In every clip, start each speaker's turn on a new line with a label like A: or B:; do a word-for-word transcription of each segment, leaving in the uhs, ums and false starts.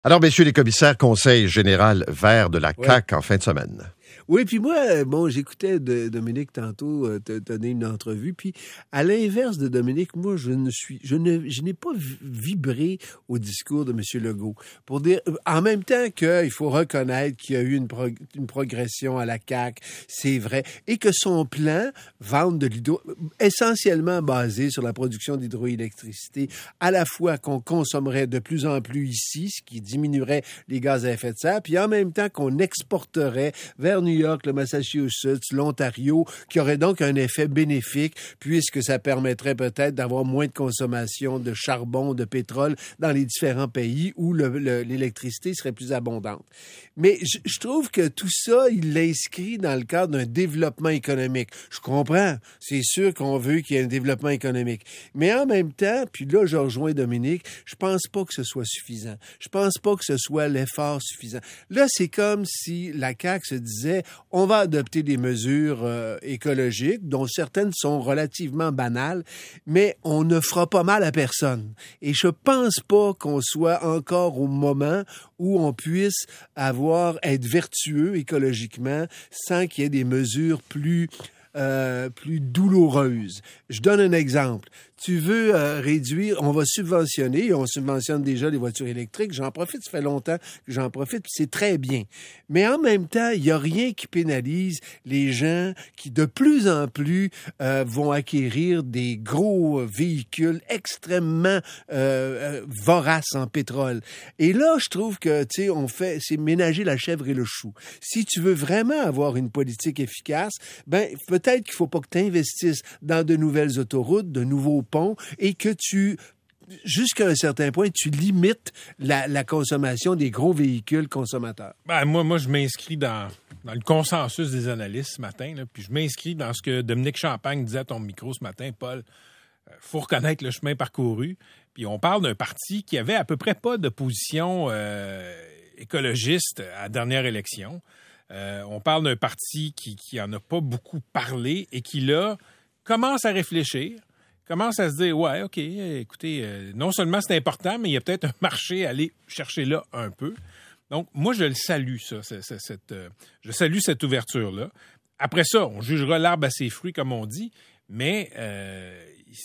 A: Alors, messieurs les commissaires, conseil général vert de la C A Q ouais. en fin de semaine.
B: Oui, puis moi, bon, j'écoutais de, Dominique tantôt euh, te donner une entrevue, puis à l'inverse de Dominique, moi, je ne suis, je ne, je n'ai pas vibré au discours de M. Legault pour dire, en même temps qu'il faut reconnaître qu'il y a eu une, prog- une progression à la C A Q, c'est vrai, et que son plan, vente de l'hydro, essentiellement basé sur la production d'hydroélectricité, à la fois qu'on consommerait de plus en plus ici, ce qui diminuerait les gaz à effet de serre, puis en même temps qu'on exporterait vers New York, le Massachusetts, l'Ontario, qui aurait donc un effet bénéfique puisque ça permettrait peut-être d'avoir moins de consommation de charbon, de pétrole dans les différents pays où le, le, l'électricité serait plus abondante. Mais je, je trouve que tout ça, il l'inscrit dans le cadre d'un développement économique. Je comprends, c'est sûr qu'on veut qu'il y ait un développement économique. Mais en même temps, puis là, je rejoins Dominique, je pense pas que ce soit suffisant. Je pense pas que ce soit l'effort suffisant. Là, c'est comme si la C A Q se disait on va adopter des mesures euh, écologiques, dont certaines sont relativement banales, mais on ne fera pas mal à personne. Et je pense pas qu'on soit encore au moment où on puisse avoir, être vertueux écologiquement sans qu'il y ait des mesures plus, euh, plus douloureuses. Je donne un exemple. Tu veux euh, réduire, on va subventionner, on subventionne déjà les voitures électriques, j'en profite, ça fait longtemps que j'en profite, puis c'est très bien. Mais en même temps, il n'y a rien qui pénalise les gens qui de plus en plus euh, vont acquérir des gros véhicules extrêmement euh, voraces en pétrole. Et là, je trouve que, tu sais, on fait, c'est ménager la chèvre et le chou. Si tu veux vraiment avoir une politique efficace, ben peut-être qu'il faut pas que tu investisses dans de nouvelles autoroutes, de nouveaux pont et que tu, jusqu'à un certain point, tu limites la, la consommation des gros véhicules consommateurs.
C: Ben, moi, moi, je m'inscris dans, dans le consensus des analystes ce matin, là, puis je m'inscris dans ce que Dominique Champagne disait à ton micro ce matin, Paul. Il euh, faut reconnaître le chemin parcouru. Puis on parle d'un parti qui avait à peu près pas de position euh, écologiste à la dernière élection. Euh, on parle d'un parti qui, qui en a pas beaucoup parlé et qui, là, commence à réfléchir. Commence à se dire, ouais, OK, écoutez, euh, non seulement c'est important, mais il y a peut-être un marché à aller chercher là un peu. Donc, moi, je le salue, ça, c'est, c'est, cette, euh, je salue cette ouverture-là. Après ça, on jugera l'arbre à ses fruits, comme on dit, mais euh,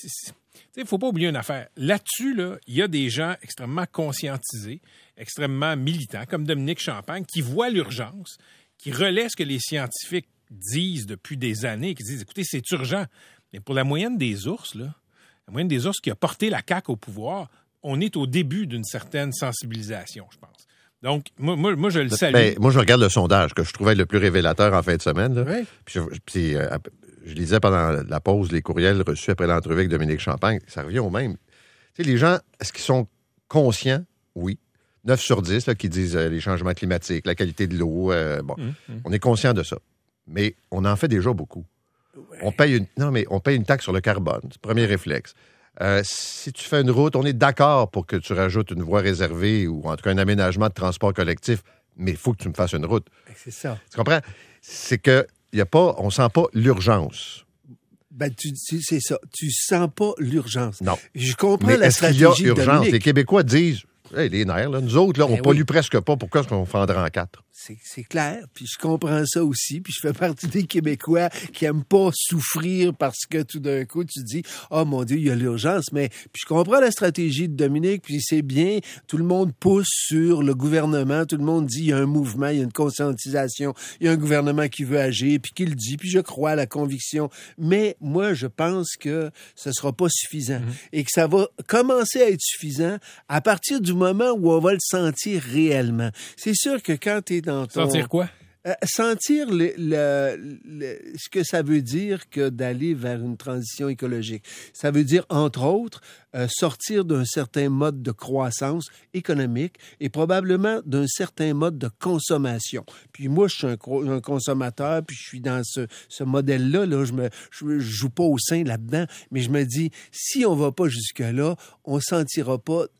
C: il ne faut pas oublier une affaire. Là-dessus, là, il y a des gens extrêmement conscientisés, extrêmement militants, comme Dominique Champagne, qui voient l'urgence, qui relaient ce que les scientifiques disent depuis des années, qui disent, écoutez, c'est urgent. Mais pour la moyenne des ours, là, la moyenne des ours qui a porté la C A Q au pouvoir, on est au début d'une certaine sensibilisation, je pense. Donc, moi, moi, moi je le salue.
A: Ben, moi, je regarde le sondage que je trouvais le plus révélateur en fin de semaine. Là.
B: Oui.
A: Puis, je, puis euh, je lisais pendant la pause les courriels reçus après l'entrevue avec Dominique Champagne. Ça revient au même. Tu sais, les gens, est-ce qu'ils sont conscients? Oui. neuf sur dix là, qui disent euh, les changements climatiques, la qualité de l'eau. Euh, bon, mmh, mmh. On est conscient de ça. Mais on en fait déjà beaucoup. Ouais. On paye une, non, mais on paye une taxe sur le carbone. C'est le premier réflexe. Euh, si tu fais une route, on est d'accord pour que tu rajoutes une voie réservée ou en tout cas un aménagement de transport collectif, mais il faut que tu me fasses une route.
B: C'est ça.
A: Tu comprends? C'est que y a pas, on sent pas l'urgence.
B: Ben, tu, c'est ça. Tu sens pas l'urgence.
A: Non.
B: Je comprends
A: mais
B: la
A: est-ce
B: stratégie
A: qu'il y a urgence?
B: de Dominique.
A: Les Québécois disent, hey, les nerfs, là, nous autres, là, on ben pollue oui. presque pas. Pourquoi est-ce qu'on fendrait en quatre?
B: C'est, c'est clair, puis je comprends ça aussi, puis je fais partie des Québécois qui aiment pas souffrir parce que tout d'un coup, tu dis « Oh mon Dieu, il y a l'urgence », mais puis je comprends la stratégie de Dominique, puis c'est bien, tout le monde pousse sur le gouvernement, tout le monde dit « Il y a un mouvement, il y a une conscientisation, il y a un gouvernement qui veut agir, puis qui le dit, puis je crois à la conviction », mais moi, je pense que ce sera pas suffisant mmh. et que ça va commencer à être suffisant à partir du moment où on va le sentir réellement. C'est sûr que quand tu es dans ton...
C: Sentir quoi?
B: Euh, sentir le, le, le, ce que ça veut dire que d'aller vers une transition écologique. Ça veut dire, entre autres, euh, sortir d'un certain mode de croissance économique et probablement d'un certain mode de consommation. Puis moi, je suis un, un consommateur, puis je suis dans ce, ce modèle-là. Là, je me je, je joue pas au sein là-dedans, mais je me dis, si on va pas jusque-là, on sentira pas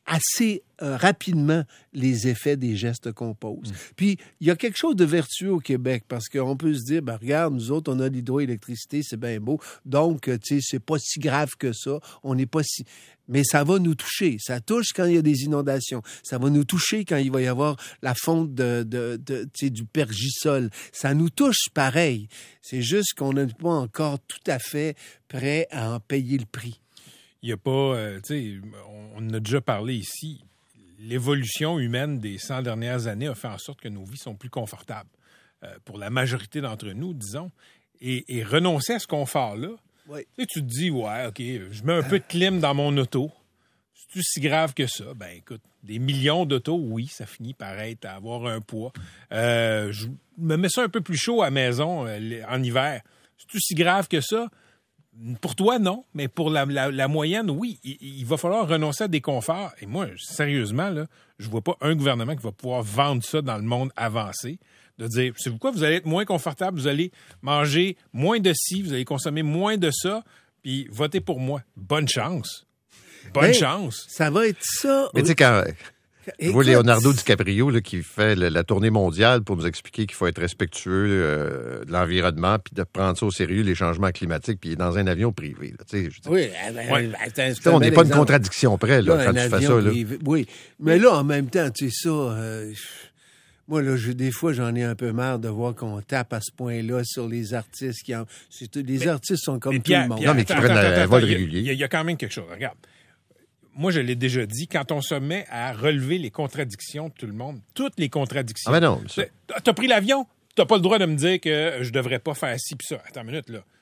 B: assez euh, rapidement les effets des gestes qu'on pose. Mmh. Puis, il y a quelque chose de vertueux au Québec, parce qu'on peut se dire, ben, regarde, nous autres, on a l'hydroélectricité, c'est bien beau, donc, tu sais, c'est pas si grave que ça, on n'est pas si... Mais ça va nous toucher. Ça touche quand il y a des inondations. Ça va nous toucher quand il va y avoir la fonte de, de, de, tu sais, du pergisol. Ça nous touche pareil. C'est juste qu'on n'est pas encore tout à fait prêt à en payer le prix.
C: Il n'y a pas, euh, tu sais, on, on en a déjà parlé ici. L'évolution humaine des cent dernières années a fait en sorte que nos vies sont plus confortables. Euh, pour la majorité d'entre nous, disons. Et, et renoncer à ce confort-là, oui. Tu sais, tu te dis, ouais, OK, je mets un peu de clim dans mon auto. C'est-tu si grave que ça? Ben, écoute, des millions d'autos, oui, ça finit par être à avoir un poids. Euh, je me mets ça un peu plus chaud à la maison euh, en hiver. C'est-tu si grave que ça? Pour toi, non. Mais pour la, la, la moyenne, oui. Il, il va falloir renoncer à des conforts. Et moi, sérieusement, là, je vois pas un gouvernement qui va pouvoir vendre ça dans le monde avancé. De dire, c'est pourquoi vous allez être moins confortable, vous allez manger moins de ci, vous allez consommer moins de ça, puis votez pour moi. Bonne chance. Bonne ben, chance.
B: Ça va être ça.
A: Mais tu sais, quand... Je vois Leonardo DiCaprio là, qui fait le, la tournée mondiale pour nous expliquer qu'il faut être respectueux euh, de l'environnement puis de prendre ça au sérieux, les changements climatiques, puis il est dans un avion privé. Là, je
B: oui, ben,
A: ouais.
B: attends,
A: on n'est pas une contradiction près là, là, quand tu fais ça. Là.
B: Oui, mais là, en même temps, tu sais ça... Euh, Moi, là, je, des fois, j'en ai un peu marre de voir qu'on tape à ce point-là sur les artistes. Qui en, c'est, les mais, artistes sont comme Pierre, tout le monde.
A: Pierre, non, mais qui prennent un vol régulier.
C: Il y, y a quand même quelque chose. Regarde, moi, je l'ai déjà dit, quand on se met à relever les contradictions de tout le monde, toutes les contradictions...
A: Ah ben non.
C: Ça... T'as pris l'avion, t'as pas le droit de me dire que je devrais pas faire ci pis ça. Attends une minute, là.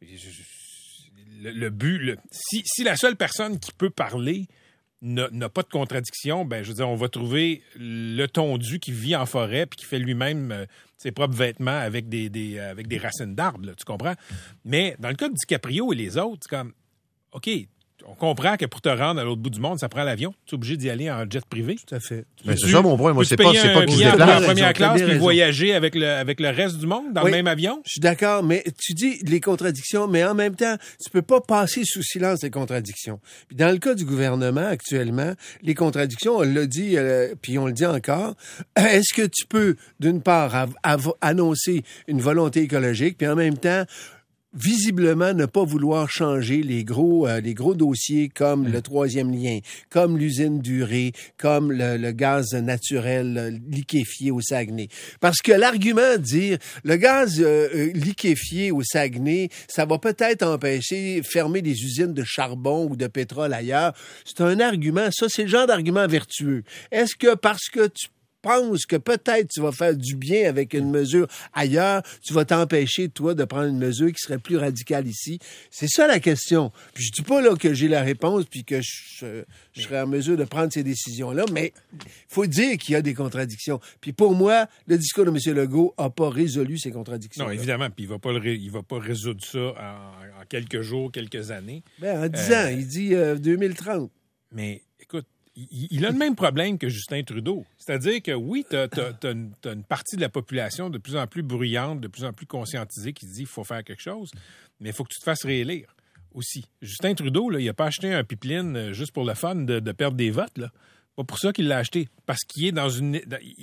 C: Le, le but... Le... Si, si la seule personne qui peut parler... N'a, n'a pas de contradiction, ben je veux dire, on va trouver le tondu qui vit en forêt puis qui fait lui-même euh, ses propres vêtements avec des, des, euh, avec des racines d'arbres, là, tu comprends? Mais dans le cas de DiCaprio et les autres, c'est comme, OK, on comprend que pour te rendre à l'autre bout du monde, ça prend l'avion. Tu es obligé d'y aller en jet privé.
B: Tout à fait.
A: Mais c'est ça mon point. Moi, c'est pas, c'est pas
C: qu'ils se déplacent en première classe puis voyager avec le, avec le reste du monde dans oui, le même avion.
B: Je suis d'accord, mais tu dis les contradictions, mais en même temps, tu peux pas passer sous silence les contradictions. Puis dans le cas du gouvernement actuellement, les contradictions, on l'a dit, euh, puis on le dit encore, est-ce que tu peux, d'une part, av- av- annoncer une volonté écologique, puis en même temps, visiblement ne pas vouloir changer les gros euh, les gros dossiers comme mmh. le troisième lien, comme l'usine d'Urée, comme le, le gaz naturel euh, liquéfié au Saguenay. Parce que l'argument de dire le gaz euh, liquéfié au Saguenay, ça va peut-être empêcher fermer des usines de charbon ou de pétrole ailleurs, c'est un argument, ça c'est le genre d'argument vertueux. Est-ce que parce que tu penses que peut-être tu vas faire du bien avec une mesure ailleurs, tu vas t'empêcher, toi, de prendre une mesure qui serait plus radicale ici? C'est ça la question. Puis je dis pas là que j'ai la réponse puis que je, je serais en mesure de prendre ces décisions-là, mais il faut dire qu'il y a des contradictions. Puis pour moi, le discours de M. Legault a pas résolu ces contradictions.
C: Non, évidemment, puis il va pas le ré... il va pas résoudre ça en, en quelques jours, quelques années.
B: Ben, en dix euh... ans, il dit euh, deux mille trente.
C: Mais écoute, il a le même problème que Justin Trudeau. C'est-à-dire que oui, tu as une, une partie de la population de plus en plus bruyante, de plus en plus conscientisée qui se dit qu'il faut faire quelque chose, mais il faut que tu te fasses réélire aussi. Justin Trudeau, là, il n'a pas acheté un pipeline juste pour le fun de, de perdre des votes. Là. Pas pour ça qu'il l'a acheté. Parce qu'il est dans une.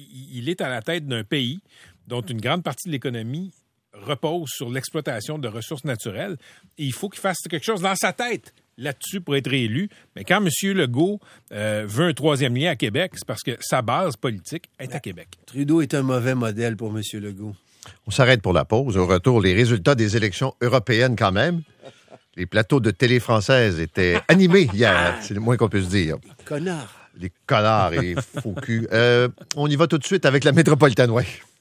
C: Il est à la tête d'un pays dont une grande partie de l'économie repose sur l'exploitation de ressources naturelles. Et il faut qu'il fasse quelque chose dans sa tête là-dessus pour être réélu. Mais quand M. Legault euh, veut un troisième lien à Québec, c'est parce que sa base politique est à Québec.
B: Trudeau est un mauvais modèle pour M. Legault.
A: On s'arrête pour la pause. Au retour, les résultats des élections européennes quand même. Les plateaux de télé française étaient animés hier, c'est le moins qu'on puisse dire.
B: Les connards.
A: Les connards et les faux culs. Euh, on y va tout de suite avec la métropolitaine, ouais.